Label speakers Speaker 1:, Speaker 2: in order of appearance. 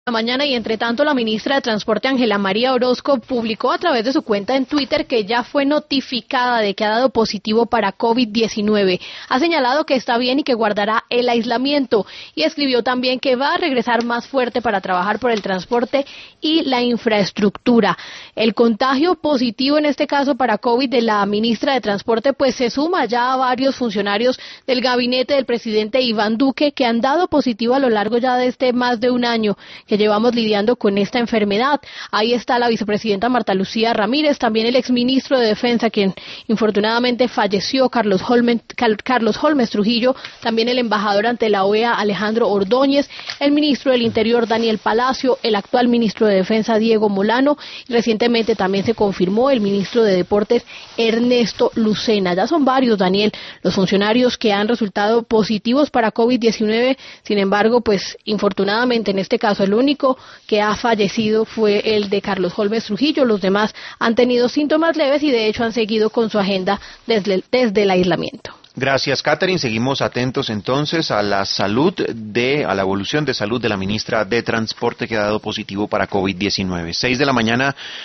Speaker 1: Mañana y entre tanto la ministra de Transporte Ángela María Orozco publicó a través de su cuenta en Twitter que ya fue notificada de que ha dado positivo para COVID-19. Ha señalado que está bien y que guardará el aislamiento y escribió también que va a regresar más fuerte para trabajar por el transporte y la infraestructura. El contagio positivo en este caso para COVID de la ministra de Transporte pues se suma ya a varios funcionarios del gabinete del presidente Iván Duque que han dado positivo a lo largo ya de más de un año que llevamos lidiando con esta enfermedad. Ahí está la vicepresidenta Marta Lucía Ramírez, también el exministro de Defensa, quien infortunadamente falleció, Carlos Holmes Trujillo, también el embajador ante la OEA, Alejandro Ordóñez, el ministro del Interior, Daniel Palacio, el actual ministro de Defensa, Diego Molano, y recientemente también se confirmó el ministro de Deportes, Ernesto Lucena. Ya son varios, Daniel, los funcionarios que han resultado positivos para COVID-19, sin embargo, pues infortunadamente en este caso el único que ha fallecido fue el de Carlos Holmes Trujillo. Los demás han tenido síntomas leves y de hecho han seguido con su agenda desde el aislamiento.
Speaker 2: Gracias, Catherine. Seguimos atentos entonces a la evolución de salud de la ministra de Transporte que ha dado positivo para COVID-19. 6 de la mañana